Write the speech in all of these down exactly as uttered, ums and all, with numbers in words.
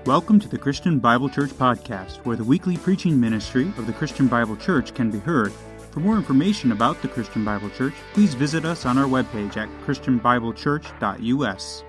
Welcome to the Christian Bible Church Podcast, where the weekly preaching ministry of the Christian Bible Church can be heard. For more information about the Christian Bible Church, please visit us on our webpage at christian bible church dot u s.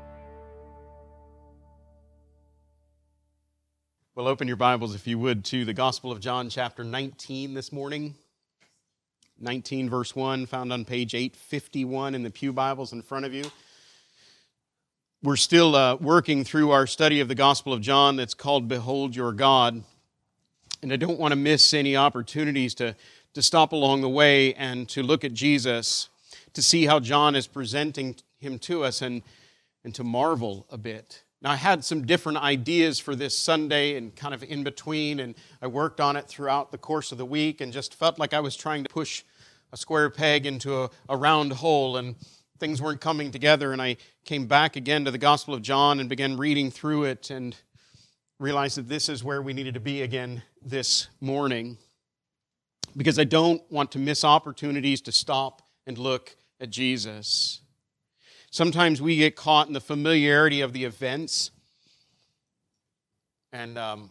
Well, open your Bibles, if you would, to the Gospel of John, chapter nineteen this morning. nineteen, verse one, found on page eight fifty-one in the Pew Bibles in front of you. We're still uh, working through our study of the Gospel of John that's called Behold Your God. And I don't want to miss any opportunities to, to stop along the way and to look at Jesus, to see how John is presenting him to us and, and to marvel a bit. Now, I had some different ideas for this Sunday and kind of in between, and I worked on it throughout the course of the week and just felt like I was trying to push a square peg into a, a round hole, and things weren't coming together. And I came back again to the Gospel of John and began reading through it and realized that this is where we needed to be again this morning, because I don't want to miss opportunities to stop and look at Jesus. Sometimes we get caught in the familiarity of the events. And um,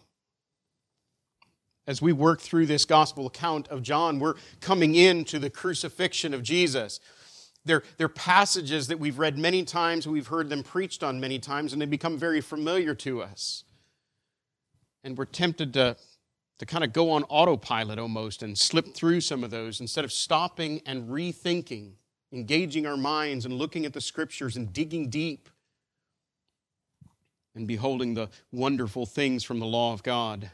as we work through this gospel account of John, we're coming into the crucifixion of Jesus. They're, they're passages that we've read many times, we've heard them preached on many times, and they become very familiar to us. And we're tempted to, to kind of go on autopilot almost and slip through some of those instead of stopping and rethinking, engaging our minds and looking at the Scriptures and digging deep and beholding the wonderful things from the law of God.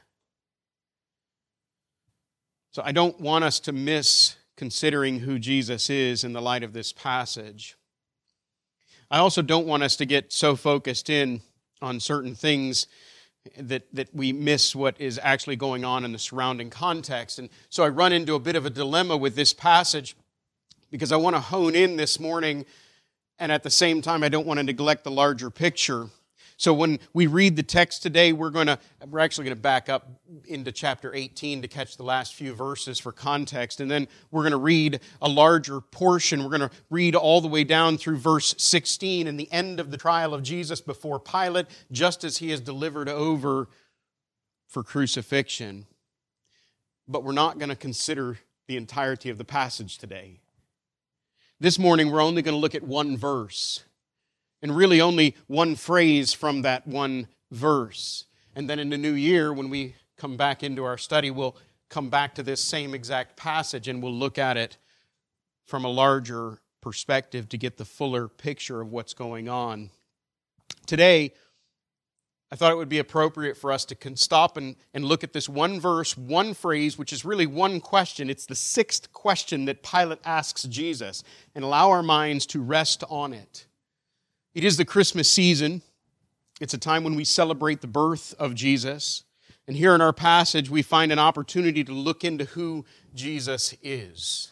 So I don't want us to miss considering who Jesus is in the light of this passage. I also don't want us to get so focused in on certain things that, that we miss what is actually going on in the surrounding context. And so I run into a bit of a dilemma with this passage, because I want to hone in this morning, and at the same time, I don't want to neglect the larger picture. So when we read the text today, we're going to, we're actually going to back up into chapter eighteen to catch the last few verses for context, and then we're going to read a larger portion. We're going to read all the way down through verse sixteen and the end of the trial of Jesus before Pilate, just as he is delivered over for crucifixion. But we're not going to consider the entirety of the passage today. This morning, we're only going to look at one verse, and really only one phrase from that one verse. And then in the new year, when we come back into our study, we'll come back to this same exact passage, and we'll look at it from a larger perspective to get the fuller picture of what's going on. Today, I thought it would be appropriate for us to stop and, and look at this one verse, one phrase, which is really one question. It's the sixth question that Pilate asks Jesus, and allow our minds to rest on it. It is the Christmas season. It's a time when we celebrate the birth of Jesus. And here in our passage, we find an opportunity to look into who Jesus is.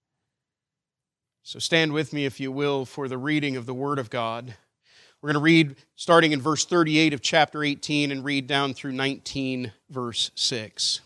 So stand with me, if you will, for the reading of the Word of God. We're going to read starting in verse thirty-eight of chapter eighteen and read down through nineteen, verse six.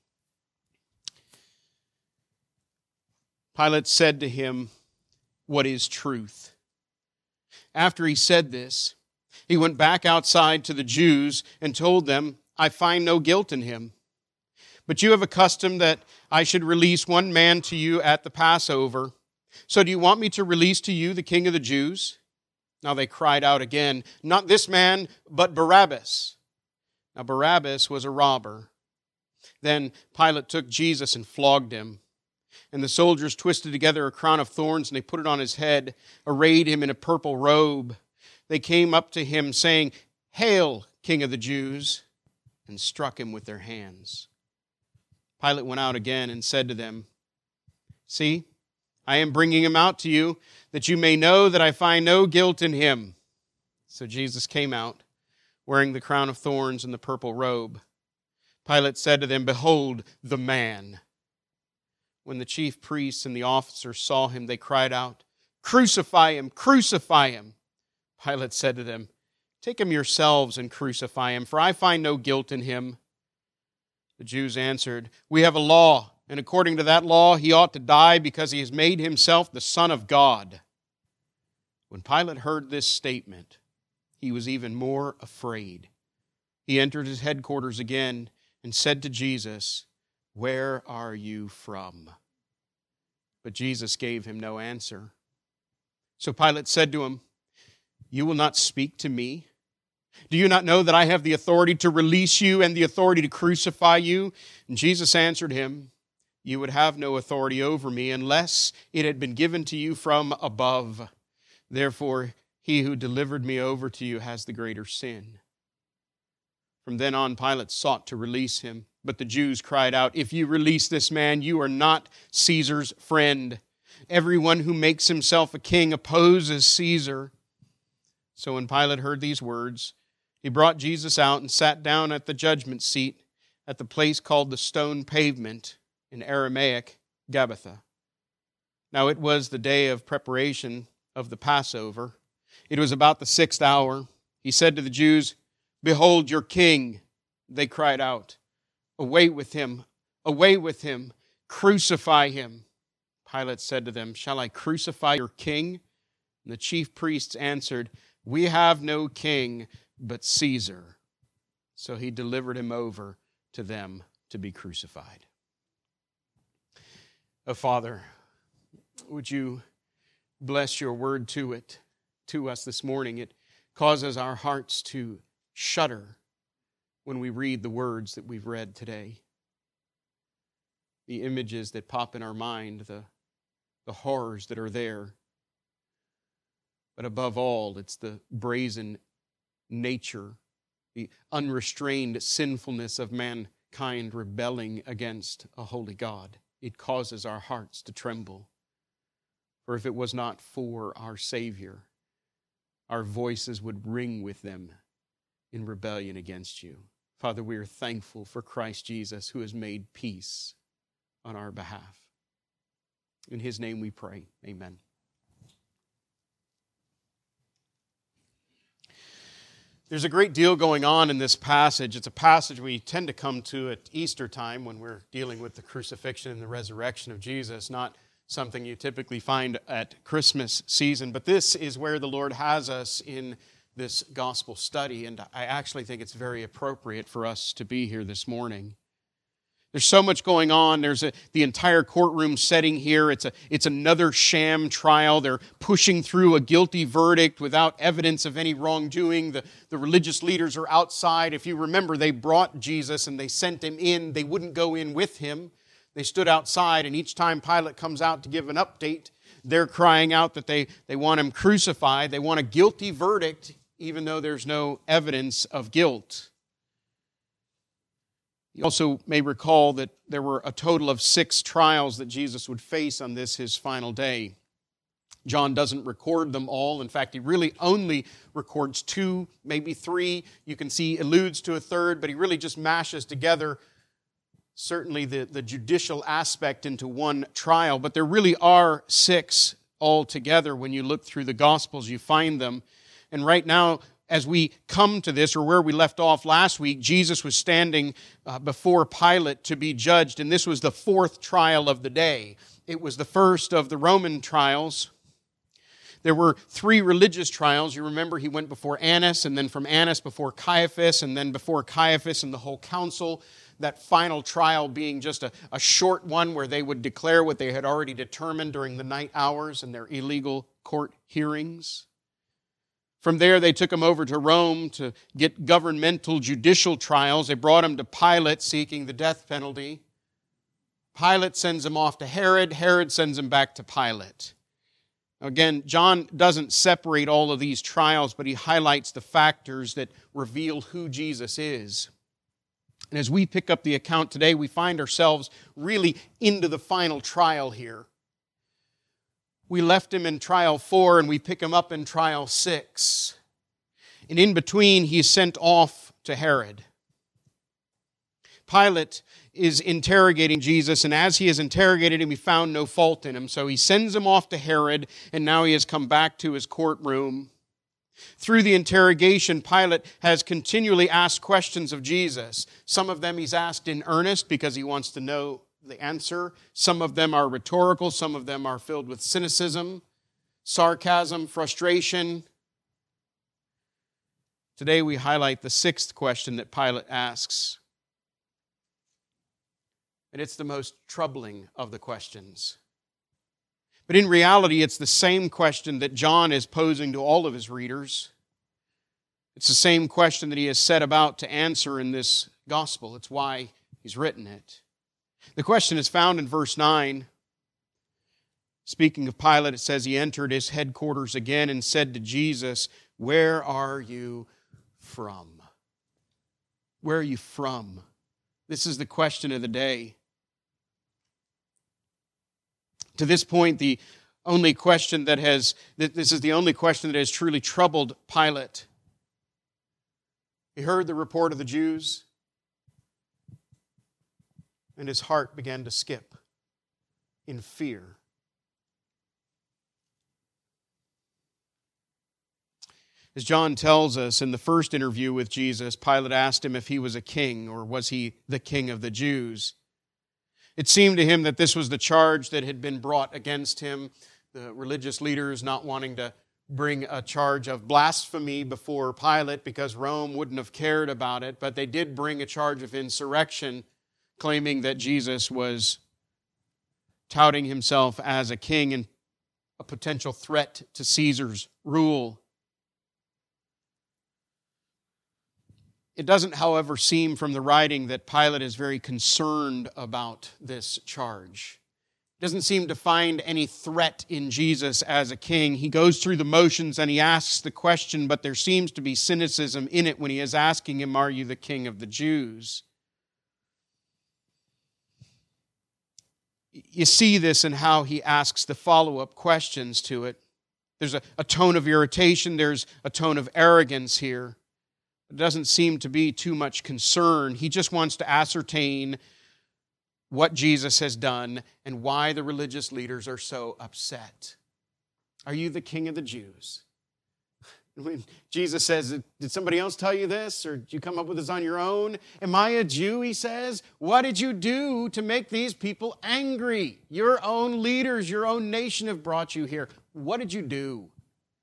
Pilate said to him, "What is truth?" After he said this, he went back outside to the Jews and told them, "I find no guilt in him. But you have a custom that I should release one man to you at the Passover. So do you want me to release to you the King of the Jews?" Now they cried out again, "Not this man, but Barabbas." Now Barabbas was a robber. Then Pilate took Jesus and flogged him. And the soldiers twisted together a crown of thorns, and they put it on his head, arrayed him in a purple robe. They came up to him, saying, "Hail, King of the Jews," and struck him with their hands. Pilate went out again and said to them, "See, I am bringing him out to you, that you may know that I find no guilt in him." So Jesus came out, wearing the crown of thorns and the purple robe. Pilate said to them, "Behold the man." When the chief priests and the officers saw him, they cried out, "Crucify him! Crucify him!" Pilate said to them, "Take him yourselves and crucify him, for I find no guilt in him." The Jews answered, "We have a law, and according to that law he ought to die because he has made himself the Son of God." When Pilate heard this statement, he was even more afraid. he entered his headquarters again and said to Jesus, "Where are you from?" But Jesus gave him no answer. So Pilate said to him, "You will not speak to me? Do you not know that I have the authority to release you and the authority to crucify you?" And Jesus answered him, "You would have no authority over me unless it had been given to you from above. Therefore, he who delivered me over to you has the greater sin." From then on, Pilate sought to release him, but the Jews cried out, "If you release this man, you are not Caesar's friend. Everyone who makes himself a king opposes Caesar." So when Pilate heard these words, he brought Jesus out and sat down at the judgment seat at the place called the Stone Pavement, in Aramaic, Gabbatha. Now it was the day of preparation of the Passover. It was about the sixth hour. He said to the Jews, "Behold your king." They cried out, "Away with him, away with him, crucify him." Pilate said to them, "Shall I crucify your king?" And the chief priests answered, "We have no king but Caesar." So he delivered him over to them to be crucified. Oh, Father, would you bless your word to it, to us this morning? It causes our hearts to shudder when we read the words that we've read today. The images that pop in our mind, the, the horrors that are there. But above all, it's the brazen nature, the unrestrained sinfulness of mankind rebelling against a holy God. It causes our hearts to tremble. For if it was not for our Savior, our voices would ring with them in rebellion against you. Father, we are thankful for Christ Jesus, who has made peace on our behalf. In his name we pray. Amen. There's a great deal going on in this passage. It's a passage we tend to come to at Easter time when we're dealing with the crucifixion and the resurrection of Jesus, not something you typically find at Christmas season. But this is where the Lord has us in this gospel study, and I actually think it's very appropriate for us to be here this morning. There's so much going on. There's a, the entire courtroom setting here. It's a, it's another sham trial. They're pushing through a guilty verdict without evidence of any wrongdoing. The, the religious leaders are outside. If you remember, they brought Jesus and they sent him in. They wouldn't go in with him. They stood outside, and each time Pilate comes out to give an update, they're crying out that they, they want him crucified. They want a guilty verdict, even though there's no evidence of guilt. You also may recall that there were a total of six trials that Jesus would face on this, his final day. John doesn't record them all. In fact, he really only records two, maybe three. You can see he alludes to a third, but he really just mashes together certainly the, the judicial aspect into one trial. But there really are six altogether. When you look through the Gospels, you find them. And right now, as we come to this, or where we left off last week, Jesus was standing uh, before Pilate to be judged, and this was the fourth trial of the day. It was the first of the Roman trials. There were three religious trials. You remember he went before Annas, and then from Annas before Caiaphas, and then before Caiaphas and the whole council. That final trial being just a, a short one where they would declare what they had already determined during the night hours in their illegal court hearings. From there, they took him over to Rome to get governmental judicial trials. They brought him to Pilate, seeking the death penalty. Pilate sends him off to Herod. Herod sends him back to Pilate. Again, John doesn't separate all of these trials, but he highlights the factors that reveal who Jesus is. And as we pick up the account today, we find ourselves really into the final trial here. We left him in trial four, and we pick him up in trial six. And in between, he's sent off to Herod. Pilate is interrogating Jesus, and as he has interrogated him, he found no fault in him. So he sends him off to Herod, and now he has come back to his courtroom. Through the interrogation, Pilate has continually asked questions of Jesus. Some of them he's asked in earnest because he wants to know the answer. Some of them are rhetorical. Some of them are filled with cynicism, sarcasm, frustration. Today we highlight the sixth question that Pilate asks. And it's the most troubling of the questions. But in reality, it's the same question that John is posing to all of his readers. It's the same question that he has set about to answer in this gospel. It's why he's written it. The question is found in verse nine. Speaking of Pilate, it says he entered his headquarters again and said to Jesus, "Where are you from?" Where are you from? This is the question of the day. To this point, the only question that has, this is the only question that has truly troubled Pilate. He heard the report of the Jews, and his heart began to skip in fear. As John tells us, in the first interview with Jesus, Pilate asked him if he was a king, or was he the king of the Jews. It seemed to him that this was the charge that had been brought against him, the religious leaders not wanting to bring a charge of blasphemy before Pilate because Rome wouldn't have cared about it, but they did bring a charge of insurrection, claiming that Jesus was touting himself as a king and a potential threat to Caesar's rule. It doesn't, however, seem from the writing that Pilate is very concerned about this charge. He doesn't seem to find any threat in Jesus as a king. He goes through the motions and he asks the question, but there seems to be cynicism in it when he is asking him, "Are you the king of the Jews?" You see this in how he asks the follow-up questions to it. There's a, a tone of irritation, there's a tone of arrogance here. It doesn't seem to be too much concern. He just wants to ascertain what Jesus has done and why the religious leaders are so upset. "Are you the king of the Jews?" When Jesus says, "Did somebody else tell you this, or did you come up with this on your own? Am I a Jew?" he says. "What did you do to make these people angry? Your own leaders, your own nation have brought you here. What did you do?"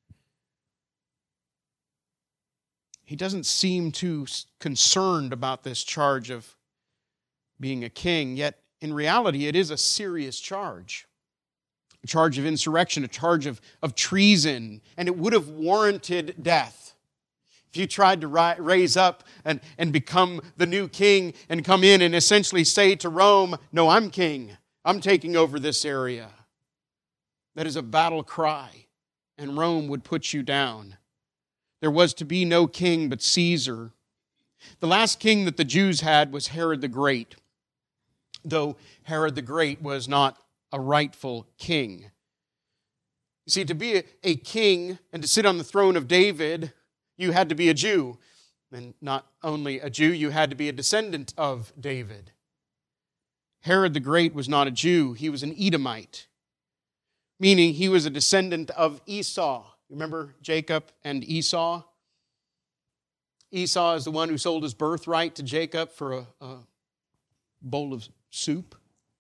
He doesn't seem too concerned about this charge of being a king, yet in reality it is a serious charge. A charge of insurrection, a charge of, of treason, and it would have warranted death. If you tried to ri- raise up and, and become the new king and come in and essentially say to Rome, "No, I'm king. I'm taking over this area." That is a battle cry, and Rome would put you down. There was to be no king but Caesar. The last king that the Jews had was Herod the Great, though Herod the Great was not a rightful king. You see, to be a, a king and to sit on the throne of David, you had to be a Jew. And not only a Jew, you had to be a descendant of David. Herod the Great was not a Jew, he was an Edomite, meaning he was a descendant of Esau. Remember Jacob and Esau? Esau is the one who sold his birthright to Jacob for a, a bowl of soup.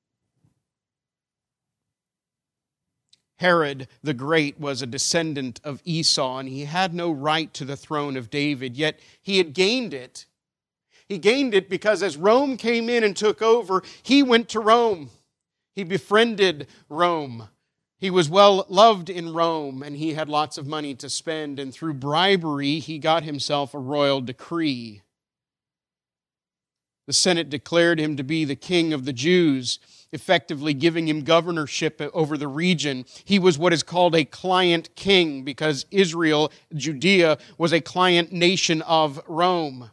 Herod the Great was a descendant of Esau, and he had no right to the throne of David, yet he had gained it. He gained it because as Rome came in and took over, he went to Rome. He befriended Rome. He was well loved in Rome, and he had lots of money to spend, and through bribery, he got himself a royal decree. The Senate declared him to be the king of the Jews, effectively giving him governorship over the region. He was what is called a client king, because Israel, Judea, was a client nation of Rome.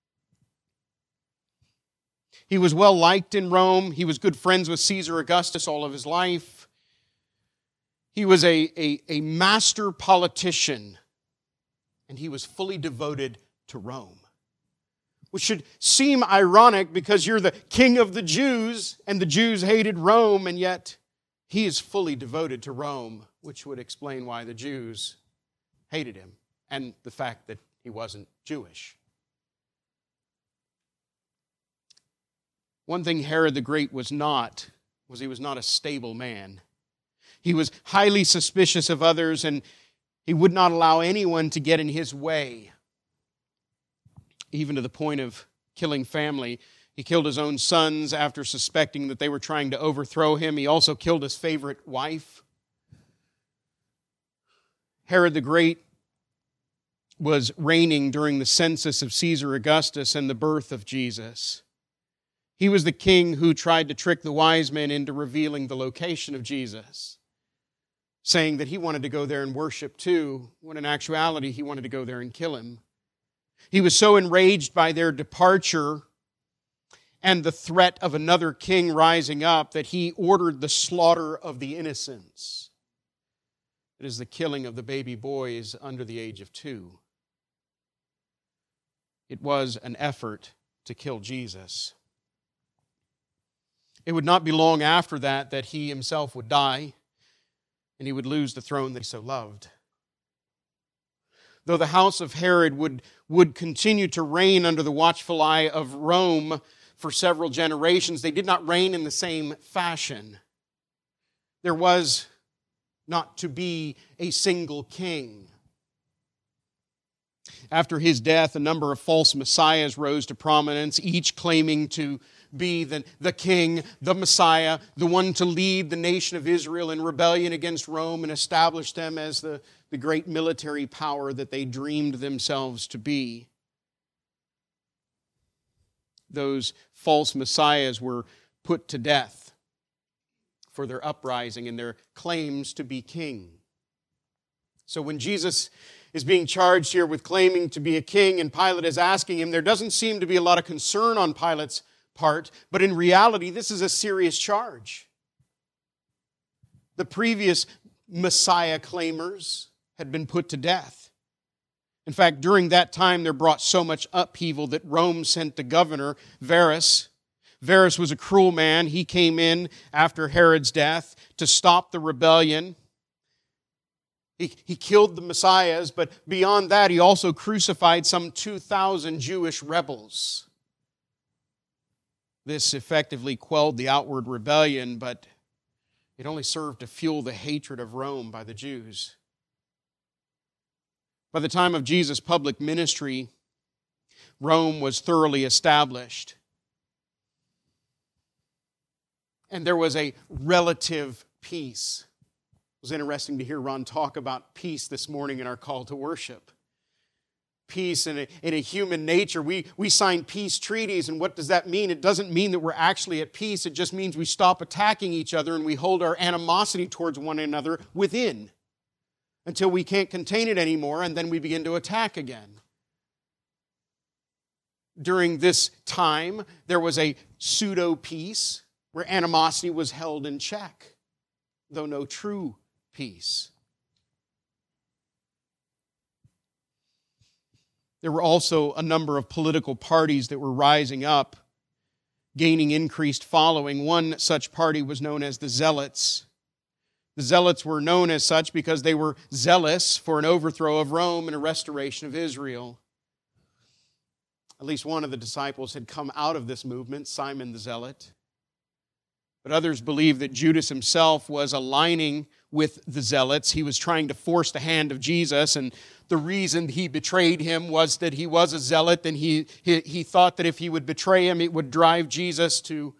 He was well liked in Rome. He was good friends with Caesar Augustus all of his life. He was a, a, a master politician, and he was fully devoted to Rome. Which should seem ironic because you're the king of the Jews, and the Jews hated Rome, and yet he is fully devoted to Rome, which would explain why the Jews hated him, and the fact that he wasn't Jewish. One thing Herod the Great was not, was he was not a stable man. He was highly suspicious of others, and he would not allow anyone to get in his way. even to the point of killing family. He killed his own sons after suspecting that they were trying to overthrow him. He also killed his favorite wife. Herod the Great was reigning during the census of Caesar Augustus and the birth of Jesus. He was the king who tried to trick the wise men into revealing the location of Jesus, saying that he wanted to go there and worship too, when in actuality he wanted to go there and kill him. He was so enraged by their departure and the threat of another king rising up that he ordered the slaughter of the innocents. It is the killing of the baby boys under the age of two. It was an effort to kill Jesus. It would not be long after that that he himself would die and he would lose the throne that he so loved. Though the house of Herod would, would continue to reign under the watchful eye of Rome for several generations, they did not reign in the same fashion. There was not to be a single king. After his death, a number of false messiahs rose to prominence, each claiming to be the, the king, the Messiah, the one to lead the nation of Israel in rebellion against Rome and establish them as the, the great military power that they dreamed themselves to be. Those false messiahs were put to death for their uprising and their claims to be king. So when Jesus is being charged here with claiming to be a king and Pilate is asking him, there doesn't seem to be a lot of concern on Pilate's part, but in reality, this is a serious charge. The previous Messiah claimers had been put to death. In fact, during that time, there brought so much upheaval that Rome sent the governor, Varus. Varus was a cruel man. He came in after Herod's death to stop the rebellion. He, he killed the messiahs, but beyond that, he also crucified some two thousand Jewish rebels. This effectively quelled the outward rebellion, but it only served to fuel the hatred of Rome by the Jews. By the time of Jesus' public ministry, Rome was thoroughly established. And there was a relative peace. It was interesting to hear Ron talk about peace this morning in our call to worship. Peace in a, in a human nature. We, we sign peace treaties, and what does that mean? It doesn't mean that we're actually at peace. It just means we stop attacking each other and we hold our animosity towards one another within until we can't contain it anymore, and then we begin to attack again. During this time, there was a pseudo-peace where animosity was held in check, though no true peace. There were also a number of political parties that were rising up, gaining increased following. One such party was known as the Zealots. The Zealots were known as such because they were zealous for an overthrow of Rome and a restoration of Israel. At least one of the disciples had come out of this movement, Simon the Zealot. But others believe that Judas himself was aligning with the Zealots. He was trying to force the hand of Jesus, and the reason he betrayed him was that he was a zealot, and he, he, he thought that if he would betray him, it would drive Jesus to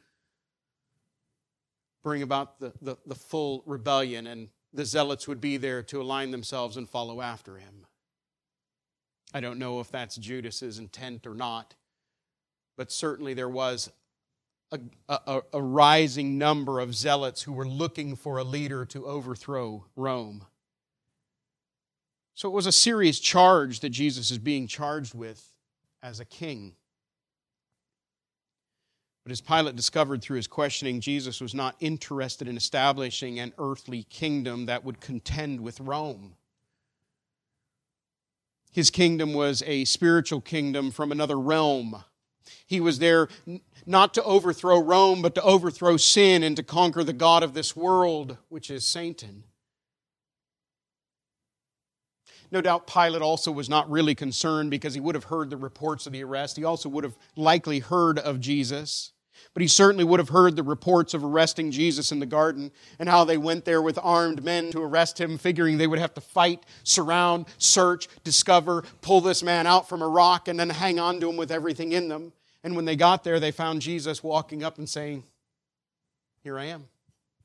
bring about the, the, the full rebellion, and the Zealots would be there to align themselves and follow after him. I don't know if that's Judas's intent or not, but certainly there was a, a, a rising number of zealots who were looking for a leader to overthrow Rome. So it was a serious charge that Jesus is being charged with as a king. But as Pilate discovered through his questioning, Jesus was not interested in establishing an earthly kingdom that would contend with Rome. His kingdom was a spiritual kingdom from another realm. He was there not to overthrow Rome, but to overthrow sin and to conquer the god of this world, which is Satan. No doubt Pilate also was not really concerned because he would have heard the reports of the arrest. He also would have likely heard of Jesus. But he certainly would have heard the reports of arresting Jesus in the garden and how they went there with armed men to arrest him, figuring they would have to fight, surround, search, discover, pull this man out from a rock and then hang on to him with everything in them. And when they got there, they found Jesus walking up and saying, "Here I am."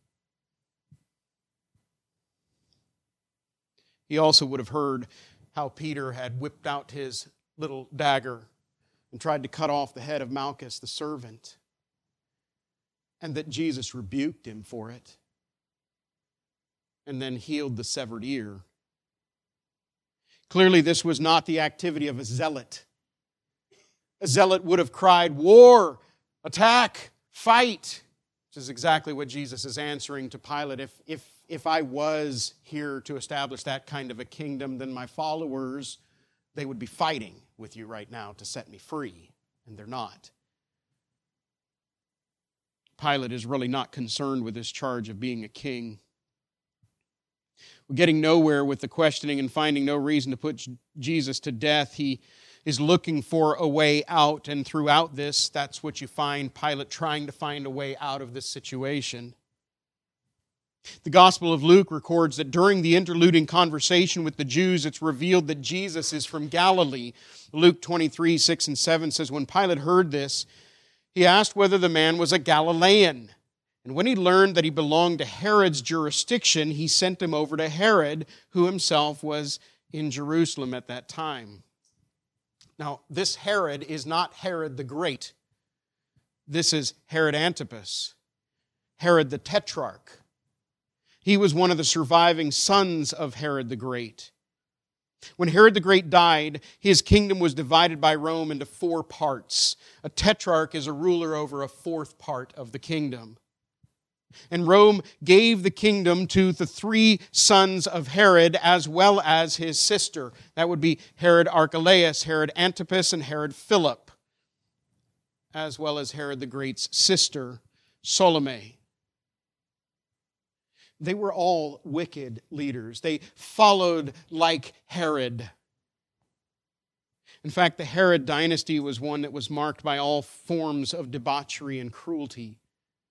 He also would have heard how Peter had whipped out his little dagger and tried to cut off the head of Malchus, the servant, and that Jesus rebuked him for it and then healed the severed ear. Clearly, this was not the activity of a zealot. A zealot would have cried, "War, attack, fight," which is exactly what Jesus is answering to Pilate. If, if, if I was here to establish that kind of a kingdom, then my followers, they would be fighting with you right now to set me free, and they're not. Pilate is really not concerned with this charge of being a king. We're getting nowhere with the questioning and finding no reason to put Jesus to death. He is looking for a way out, and throughout this, that's what you find Pilate trying to find a way out of this situation. The Gospel of Luke records that during the interluding conversation with the Jews, it's revealed that Jesus is from Galilee. Luke twenty-three, six and seven says, when Pilate heard this, he asked whether the man was a Galilean. And when he learned that he belonged to Herod's jurisdiction, he sent him over to Herod, who himself was in Jerusalem at that time. Now, this Herod is not Herod the Great. This is Herod Antipas, Herod the Tetrarch. He was one of the surviving sons of Herod the Great. When Herod the Great died, his kingdom was divided by Rome into four parts. A tetrarch is a ruler over a fourth part of the kingdom. And Rome gave the kingdom to the three sons of Herod as well as his sister. That would be Herod Archelaus, Herod Antipas, and Herod Philip, as well as Herod the Great's sister, Salome. They were all wicked leaders. They followed like Herod. In fact, the Herod dynasty was one that was marked by all forms of debauchery and cruelty.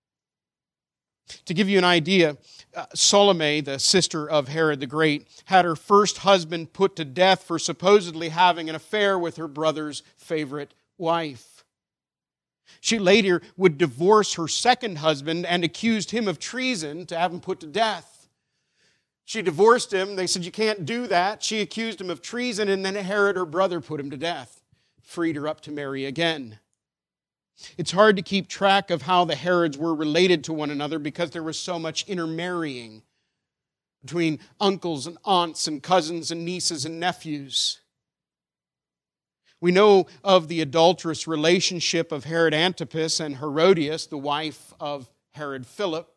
To give you an idea, uh, Salome, the sister of Herod the Great, had her first husband put to death for supposedly having an affair with her brother's favorite wife. She later would divorce her second husband and accused him of treason to have him put to death. She divorced him. They said, "You can't do that." She accused him of treason, and then Herod, her brother, put him to death, freed her up to marry again. It's hard to keep track of how the Herods were related to one another because there was so much intermarrying between uncles and aunts and cousins and nieces and nephews. We know of the adulterous relationship of Herod Antipas and Herodias, the wife of Herod Philip.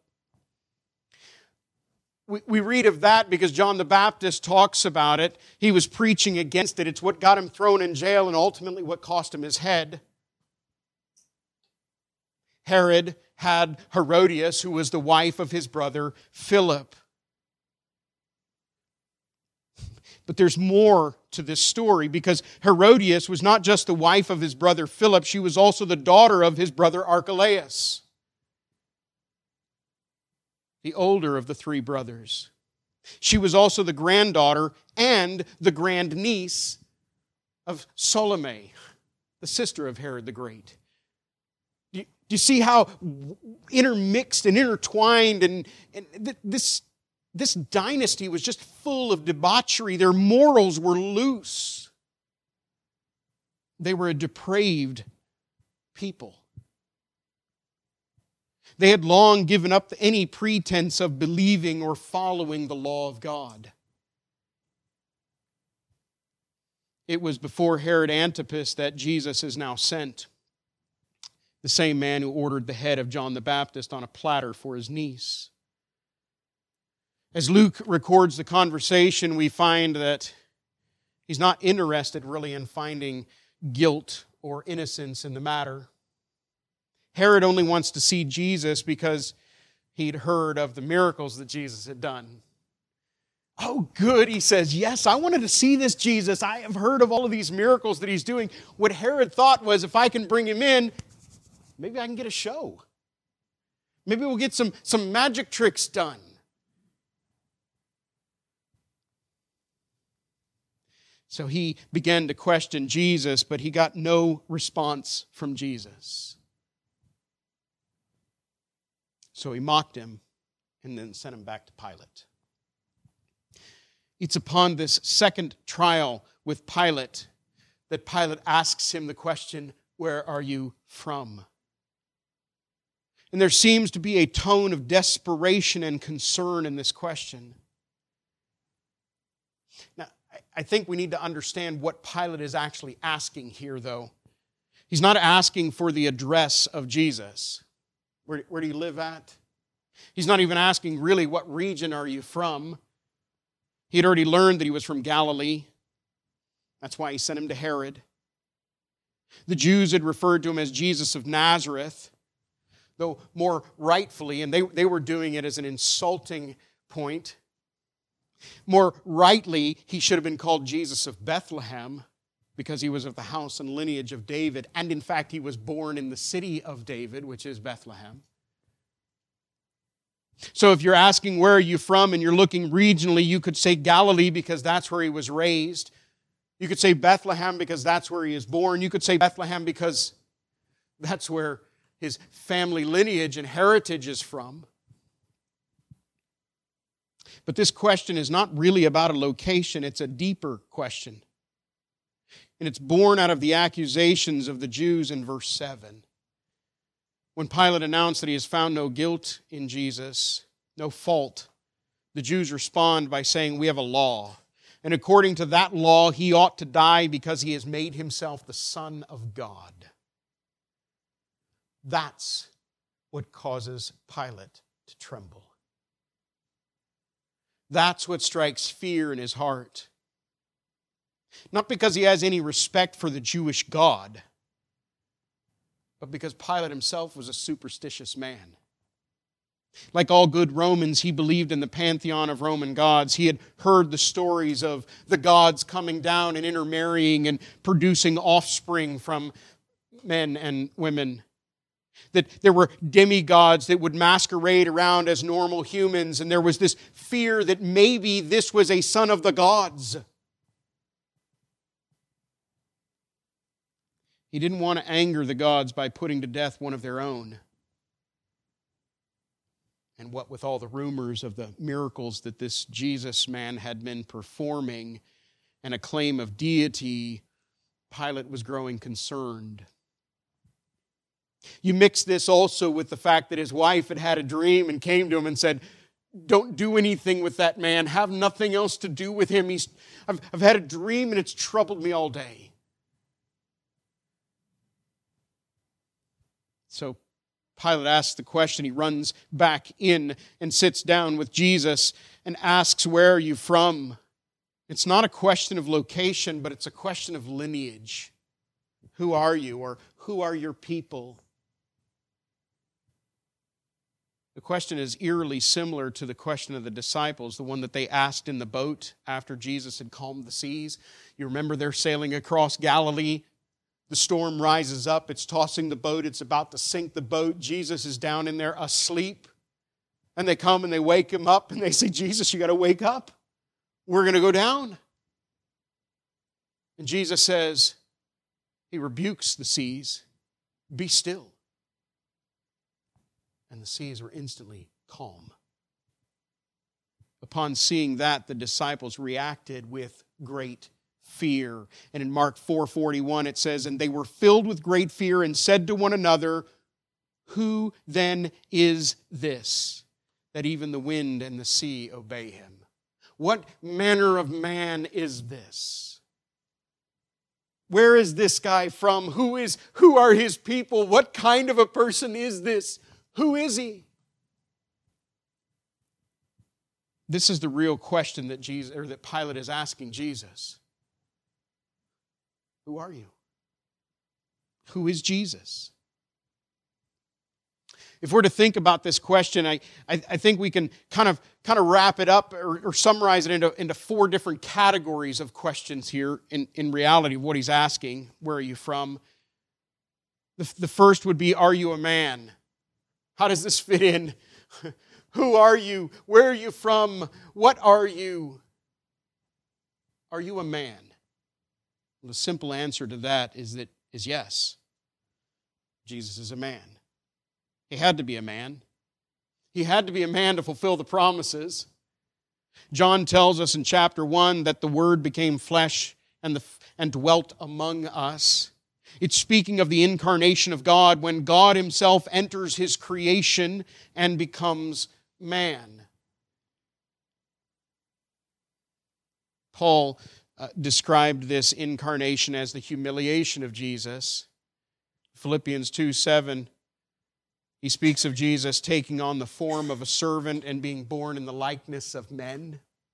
We, we read of that because John the Baptist talks about it. He was preaching against it. It's what got him thrown in jail and ultimately what cost him his head. Herod had Herodias, who was the wife of his brother Philip. But there's more to this story because Herodias was not just the wife of his brother Philip, she was also the daughter of his brother Archelaus, the older of the three brothers. She was also the granddaughter and the grandniece of Salome, the sister of Herod the Great. Do you, do you see how intermixed and intertwined and, and this This dynasty was just full of debauchery. Their morals were loose. They were a depraved people. They had long given up any pretense of believing or following the law of God. It was before Herod Antipas that Jesus is now sent. The same man who ordered the head of John the Baptist on a platter for his niece. As Luke records the conversation, we find that he's not interested really in finding guilt or innocence in the matter. Herod only wants to see Jesus because he'd heard of the miracles that Jesus had done. Oh, good, he says, yes, I wanted to see this Jesus. I have heard of all of these miracles that he's doing. What Herod thought was, if I can bring him in, Maybe I can get a show. Maybe we'll get some, some magic tricks done. So he began to question Jesus, but he got no response from Jesus. So he mocked him and then sent him back to Pilate. It's upon this second trial with Pilate that Pilate asks him the question, "Where are you from?" And there seems to be a tone of desperation and concern in this question. Now, I think we need to understand what Pilate is actually asking here, though. He's not asking for the address of Jesus. Where, where do you live at? He's not even asking, really, what region are you from? He had already learned that he was from Galilee. That's why he sent him to Herod. The Jews had referred to him as Jesus of Nazareth, though more rightfully, and they, they were doing it as an insulting point. More rightly, he should have been called Jesus of Bethlehem because he was of the house and lineage of David. And in fact, he was born in the city of David, which is Bethlehem. So if you're asking where are you from and you're looking regionally, you could say Galilee because that's where he was raised. You could say Bethlehem because that's where he is born. You could say Bethlehem because that's where his family lineage and heritage is from. But this question is not really about a location, it's a deeper question. And it's born out of the accusations of the Jews in verse seven. When Pilate announced that he has found no guilt in Jesus, no fault, the Jews respond by saying, "We have a law. And according to that law, he ought to die because he has made himself the Son of God." That's what causes Pilate to tremble. That's what strikes fear in his heart. Not because he has any respect for the Jewish God, but because Pilate himself was a superstitious man. Like all good Romans, he believed in the pantheon of Roman gods. He had heard the stories of the gods coming down and intermarrying and producing offspring from men and women. That there were demigods that would masquerade around as normal humans, and there was this fear that maybe this was a son of the gods. He didn't want to anger the gods by putting to death one of their own. And what with all the rumors of the miracles that this Jesus man had been performing and a claim of deity, Pilate was growing concerned. You mix this also with the fact that his wife had had a dream and came to him and said, "Don't do anything with that man. Have nothing else to do with him. He's, I've, I've had a dream and it's troubled me all day." So Pilate asks the question. He runs back in and sits down with Jesus and asks, "Where are you from?" It's not a question of location, but it's a question of lineage. Who are you, or who are your people? The question is eerily similar to the question of the disciples, the one that they asked in the boat after Jesus had calmed the seas. You remember they're sailing across Galilee. The storm rises up. It's tossing the boat. It's about to sink the boat. Jesus is down in there asleep. And they come and they wake him up and they say, "Jesus, you got to wake up. We're going to go down." And Jesus says, he rebukes the seas, "Be still." And the seas were instantly calm. Upon seeing that, the disciples reacted with great fear. And in Mark four forty-one it says, "And they were filled with great fear and said to one another, 'Who then is this, that even the wind and the sea obey him?'" What manner of man is this? Where is this guy from? Who is, who are his people? What kind of a person is this? Who is he? This is the real question that Jesus, or that Pilate is asking Jesus. Who are you? Who is Jesus? If we're to think about this question, I, I, I think we can kind of kind of wrap it up or, or summarize it into, into four different categories of questions here in, in reality of what he's asking. Where are you from? The, the first would be, are you a man? How does this fit in? Who are you? Where are you from? What are you? Are you a man? Well, the simple answer to that is that is yes. Jesus is a man. He had to be a man. He had to be a man to fulfill the promises. John tells us in chapter one that the Word became flesh and, the, and dwelt among us. It's speaking of the incarnation of God when God Himself enters His creation and becomes man. Paul uh, described this incarnation as the humiliation of Jesus. Philippians two seven, he speaks of Jesus taking on the form of a servant and being born in the likeness of men.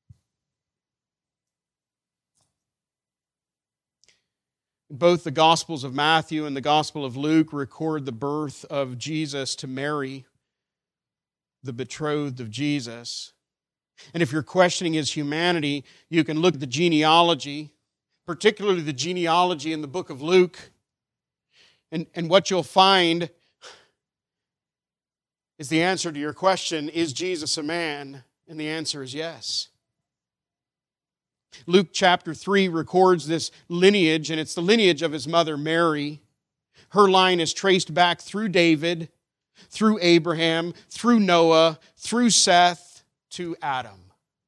Both the Gospels of Matthew and the Gospel of Luke record the birth of Jesus to Mary, the betrothed of Jesus. And if you're questioning His humanity, you can look at the genealogy, particularly the genealogy in the book of Luke. And, and what you'll find is the answer to your question, is Jesus a man? And the answer is yes. Luke chapter three records this lineage, and it's the lineage of His mother Mary. Her line is traced back through David, through Abraham, through Noah, through Seth, to Adam.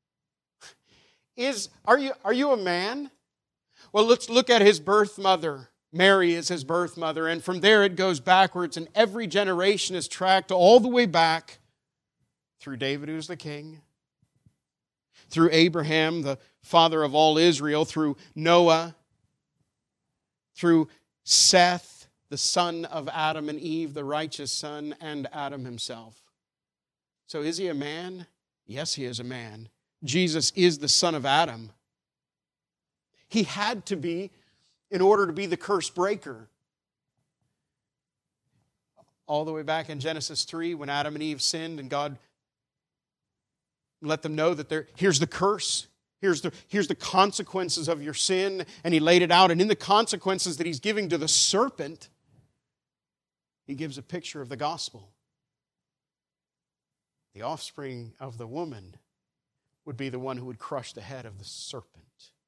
Is, are you, are you a man? Well, let's look at His birth mother. Mary is His birth mother, and from there it goes backwards, and every generation is tracked all the way back through David, who's the king, through Abraham, the father of all Israel, through Noah, through Seth, the son of Adam and Eve, the righteous son, and Adam himself. So is He a man? Yes, He is a man. Jesus is the son of Adam. He had to be in order to be the curse breaker. All the way back in Genesis three, when Adam and Eve sinned and God let them know that there, here's the curse. Here's the, here's the consequences of your sin. And He laid it out. And in the consequences that He's giving to the serpent, He gives a picture of the gospel. The offspring of the woman would be the one who would crush the head of the serpent.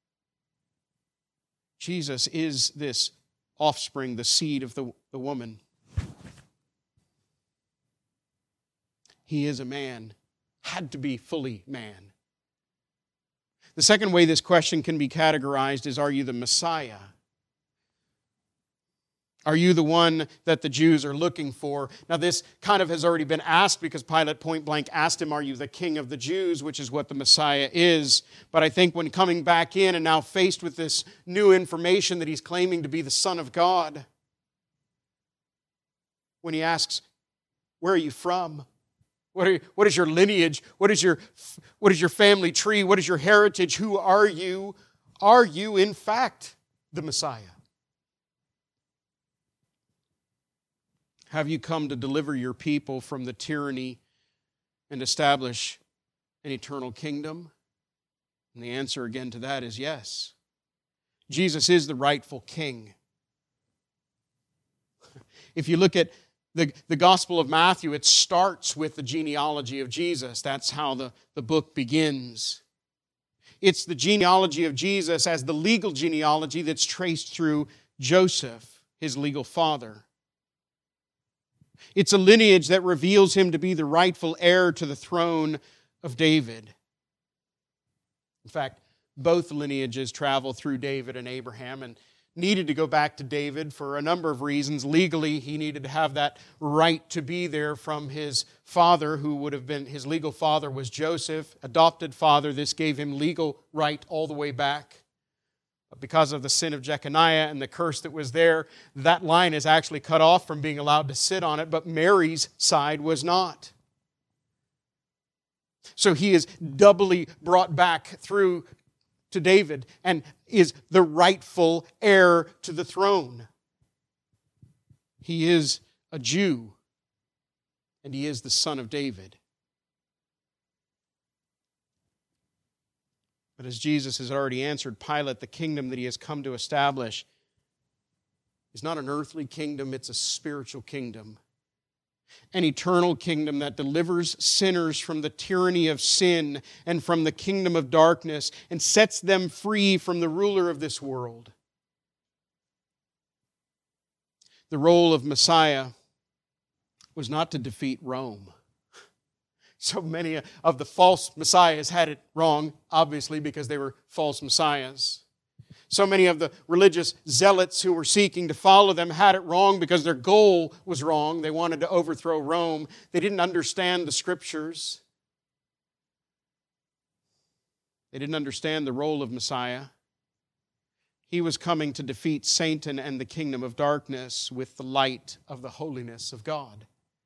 Jesus is this offspring, the seed of the, the woman. He is a man, had to be fully man. The second way this question can be categorized is, are you the Messiah? Are you the one that the Jews are looking for? Now this kind of has already been asked because Pilate point blank asked Him, are you the King of the Jews, which is what the Messiah is. But I think when coming back in and now faced with this new information that He's claiming to be the Son of God, when He asks, where are you from? What, are, what is your lineage? What is your, what is your family tree? What is your heritage? Who are you? Are you in fact the Messiah? Have you come to deliver your people from the tyranny and establish an eternal kingdom? And the answer again to that is yes. Jesus is the rightful king. If you look at the, the Gospel of Matthew, it starts with the genealogy of Jesus. That's how the, the book begins. It's the genealogy of Jesus as the legal genealogy that's traced through Joseph, his legal father. It's a lineage that reveals Him to be the rightful heir to the throne of David. In fact, both lineages travel through David and Abraham and needed to go back to David for a number of reasons. Legally, he needed to have that right to be there from his father, who would have been, his legal father was Joseph, adopted father. This gave him legal right all the way back. But because of the sin of Jeconiah and the curse that was there, that line is actually cut off from being allowed to sit on it, but Mary's side was not. So he is doubly brought back through to David and is the rightful heir to the throne. He is a Jew, and he is the son of David. But as Jesus has already answered Pilate, the kingdom that He has come to establish is not an earthly kingdom, it's a spiritual kingdom. An eternal kingdom that delivers sinners from the tyranny of sin and from the kingdom of darkness and sets them free from the ruler of this world. The role of Messiah was not to defeat Rome. So many of the false messiahs had it wrong, obviously, because they were false messiahs. So many of the religious zealots who were seeking to follow them had it wrong because their goal was wrong. They wanted to overthrow Rome. They didn't understand the Scriptures. They didn't understand the role of Messiah. He was coming to defeat Satan and the kingdom of darkness with the light of the holiness of God.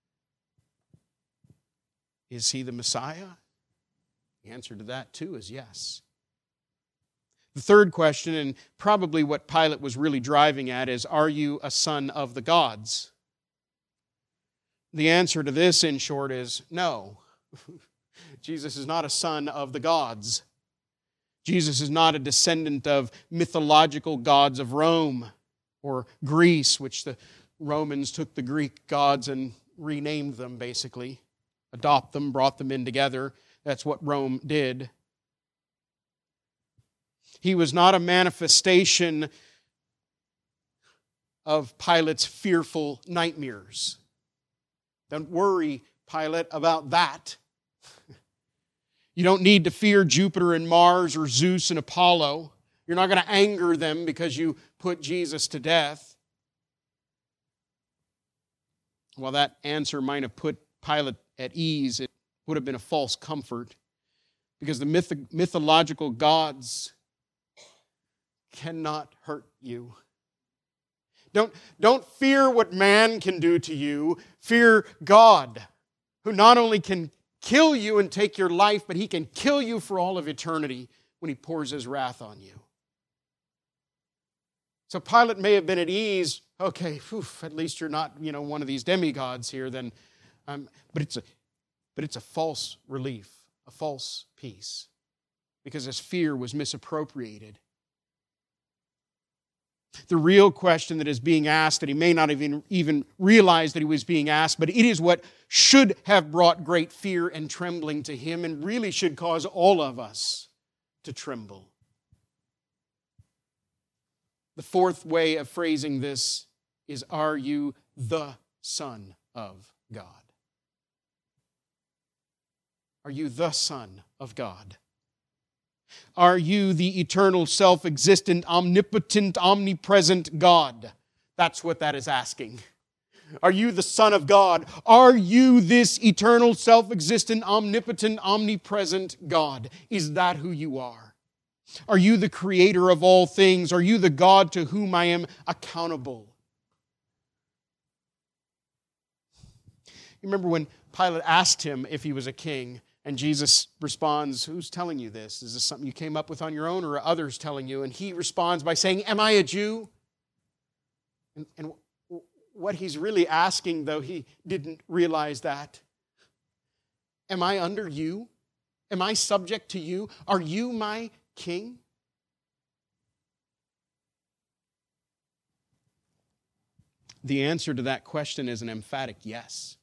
Is he the Messiah? The answer to that, too, is yes. The third question, and probably what Pilate was really driving at, is, are you a son of the gods? The answer to this, in short, is no. Jesus is not a son of the gods. Jesus is not a descendant of mythological gods of Rome or Greece, which the Romans took the Greek gods and renamed them, basically. Adopt them, brought them in together. That's what Rome did. He was not a manifestation of Pilate's fearful nightmares. Don't worry, Pilate, about that. You don't need to fear Jupiter and Mars or Zeus and Apollo. You're not going to anger them because you put Jesus to death. While that answer might have put Pilate at ease, it would have been a false comfort, because the myth- mythological gods cannot hurt you. Don't, don't fear what man can do to you. Fear God, who not only can kill you and take your life, but He can kill you for all of eternity when He pours His wrath on you. So Pilate may have been at ease. Okay, whew, at least you're not, you know, one of these demigods here. Then, um, but it's a, but it's a false relief, a false peace, because his fear was misappropriated. The real question that is being asked, that he may not even, even realize that he was being asked, but it is what should have brought great fear and trembling to him, and really should cause all of us to tremble. The fourth way of phrasing this is, are you the Son of God? Are you the Son of God? Are you the eternal, self-existent, omnipotent, omnipresent God? That's what that is asking. Are you the Son of God? Are you this eternal, self-existent, omnipotent, omnipresent God? Is that who you are? Are you the creator of all things? Are you the God to whom I am accountable? You remember when Pilate asked him if he was a king, and Jesus responds, who's telling you this? Is this something you came up with on your own, or are others telling you? And he responds by saying, am I a Jew? And, and what he's really asking, though he didn't realize that, am I under you? Am I subject to you? Are you my king? The answer to that question is an emphatic yes.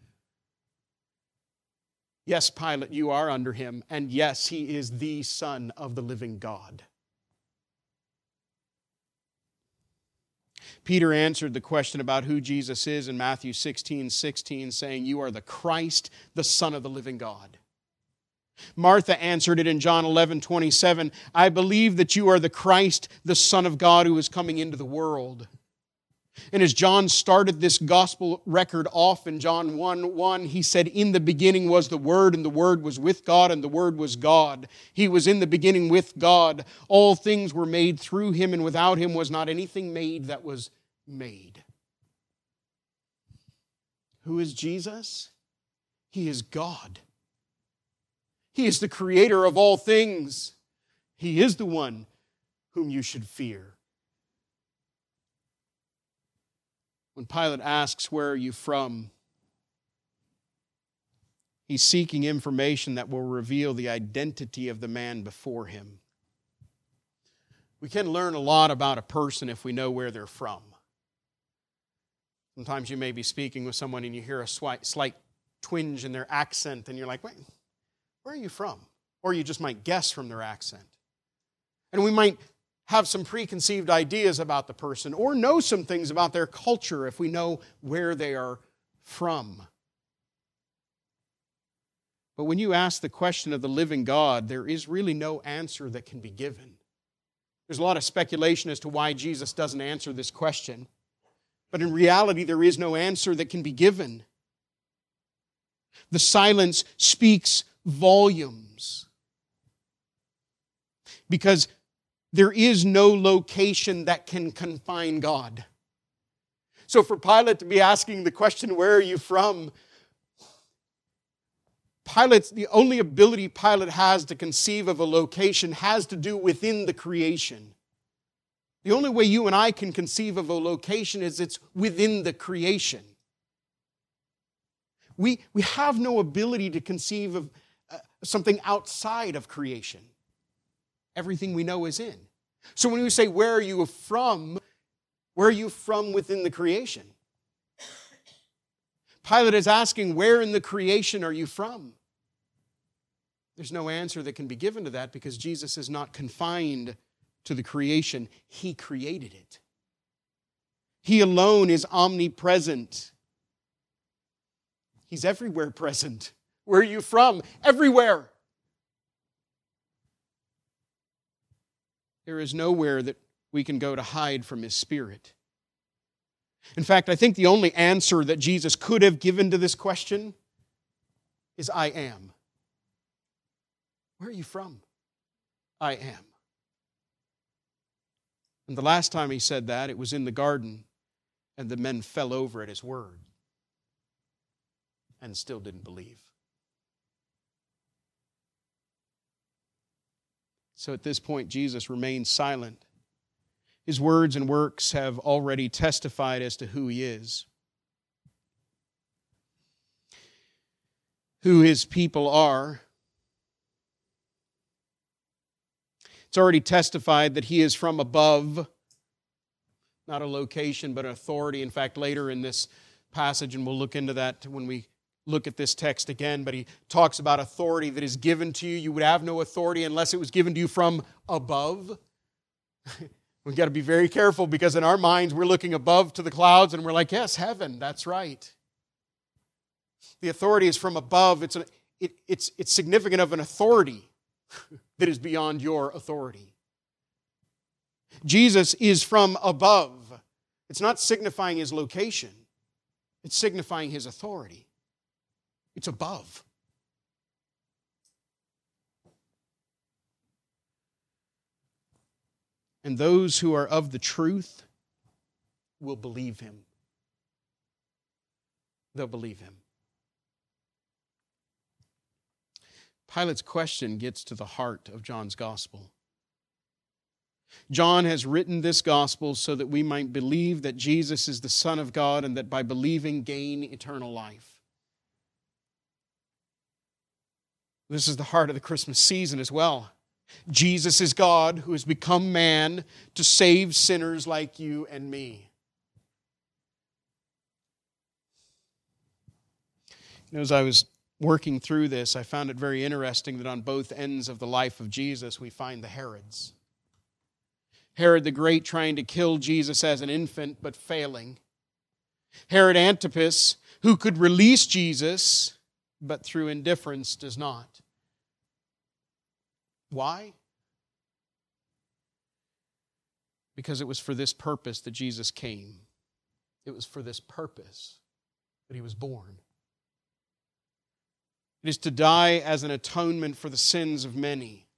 Yes, Pilate, you are under him, and yes, he is the Son of the living God. Peter answered the question about who Jesus is in Matthew sixteen sixteen, saying, you are the Christ, the Son of the living God. Martha answered it in John eleven twenty-seven, I believe that you are the Christ, the Son of God, who is coming into the world. And as John started this gospel record off in John one one, he said, in the beginning was the Word, and the Word was with God, and the Word was God. He was in the beginning with God. All things were made through Him, and without Him was not anything made that was made. Who is Jesus? He is God. He is the creator of all things. He is the one whom you should fear. When Pilate asks, where are you from? He's seeking information that will reveal the identity of the man before him. We can learn a lot about a person if we know where they're from. Sometimes you may be speaking with someone and you hear a slight twinge in their accent and you're like, wait, where are you from? Or you just might guess from their accent. And we might have some preconceived ideas about the person or know some things about their culture if we know where they are from. But when you ask the question of the living God, there is really no answer that can be given. There's a lot of speculation as to why Jesus doesn't answer this question. But in reality, there is no answer that can be given. The silence speaks volumes. Because there is no location that can confine God. So for Pilate to be asking the question, where are you from? Pilate's, the only ability Pilate has to conceive of a location has to do within the creation. The only way you and I can conceive of a location is it's within the creation. We, we have no ability to conceive of uh, something outside of creation. Everything we know is in. So when we say, where are you from? Where are you from within the creation? Pilate is asking, where in the creation are you from? There's no answer that can be given to that because Jesus is not confined to the creation. He created it. He alone is omnipresent. He's everywhere present. Where are you from? Everywhere. There is nowhere that we can go to hide from His Spirit. In fact, I think the only answer that Jesus could have given to this question is, I am. Where are you from? I am. And the last time He said that, it was in the garden, and the men fell over at His word and still didn't believe. So at this point, Jesus remains silent. His words and works have already testified as to who He is, who His people are. It's already testified that He is from above, not a location, but an authority. In fact, later in this passage, and we'll look into that when we look at this text again, but He talks about authority that is given to you. You would have no authority unless it was given to you from above. We've got to be very careful because in our minds we're looking above to the clouds and we're like, yes, heaven, that's right. The authority is from above. It's, a, it, it's, it's significant of an authority that is beyond your authority. Jesus is from above. It's not signifying His location. It's signifying His authority. It's above. And those who are of the truth will believe Him. They'll believe Him. Pilate's question gets to the heart of John's gospel. John has written this gospel so that we might believe that Jesus is the Son of God and that by believing gain eternal life. This is the heart of the Christmas season as well. Jesus is God who has become man to save sinners like you and me. You know, as I was working through this, I found it very interesting that on both ends of the life of Jesus, we find the Herods. Herod the Great trying to kill Jesus as an infant, but failing. Herod Antipas, who could release Jesus, but through indifference does not. Why? Because it was for this purpose that Jesus came. It was for this purpose that He was born. It is to die as an atonement for the sins of many.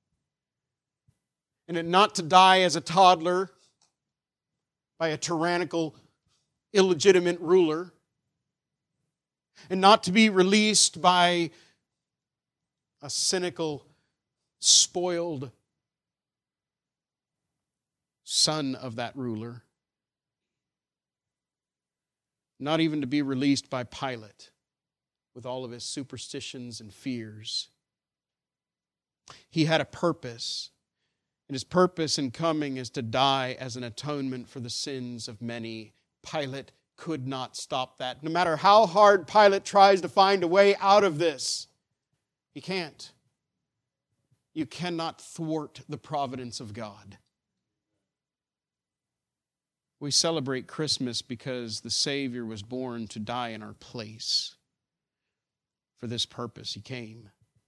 And it not to die as a toddler by a tyrannical, illegitimate ruler. And not to be released by a cynical, spoiled son of that ruler. Not even to be released by Pilate with all of his superstitions and fears. He had a purpose, and His purpose in coming is to die as an atonement for the sins of many. Pilate could not stop that. No matter how hard Pilate tries to find a way out of this, he can't. You cannot thwart the providence of God. We celebrate Christmas because the Savior was born to die in our place. For this purpose, He came.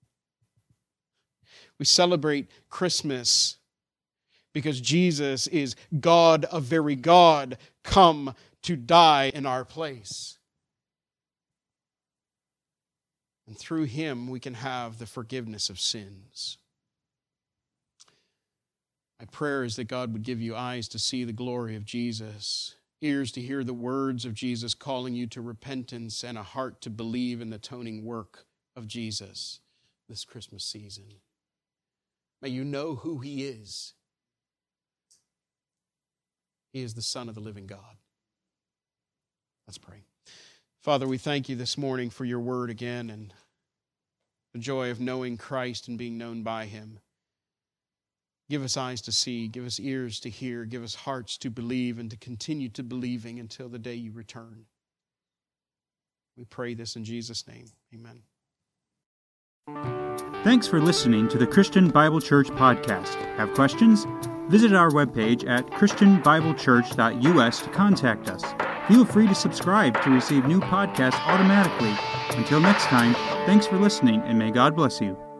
We celebrate Christmas because Jesus is God of very God, come to die in our place. And through Him, we can have the forgiveness of sins. My prayer is that God would give you eyes to see the glory of Jesus, ears to hear the words of Jesus calling you to repentance, and a heart to believe in the atoning work of Jesus this Christmas season. May you know who He is. He is the Son of the living God. Let's pray. Father, we thank You this morning for Your word again and the joy of knowing Christ and being known by Him. Give us eyes to see, give us ears to hear, give us hearts to believe and to continue to believing until the day You return. We pray this in Jesus' name. Amen. Thanks for listening to the Christian Bible Church podcast. Have questions? Visit our webpage at christian bible church dot u s to contact us. Feel free to subscribe to receive new podcasts automatically. Until next time, thanks for listening and may God bless you.